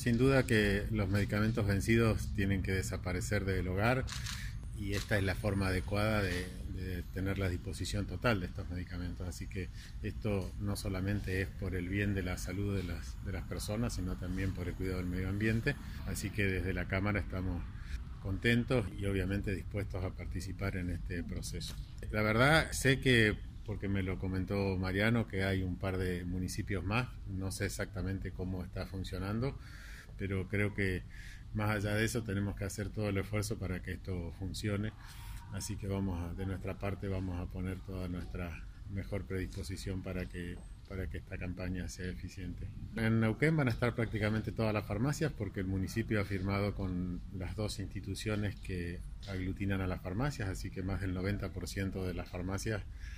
sin duda que los medicamentos vencidos tienen que desaparecer del hogar y esta es la forma adecuada de tener la disposición total de estos medicamentos. Así que esto no solamente es por el bien de la salud de las personas, sino también por el cuidado del medio ambiente. Así que desde la Cámara estamos contentos y obviamente dispuestos a participar en este proceso. La verdad sé que, porque me lo comentó Mariano, que hay un par de municipios más, no sé exactamente cómo está funcionando, pero creo que más allá de eso tenemos que hacer todo el esfuerzo para que esto funcione, así que de nuestra parte vamos a poner toda nuestra mejor predisposición para que esta campaña sea eficiente. En Neuquén van a estar prácticamente todas las farmacias porque el municipio ha firmado con las dos instituciones que aglutinan a las farmacias, así que más del 90% de las farmacias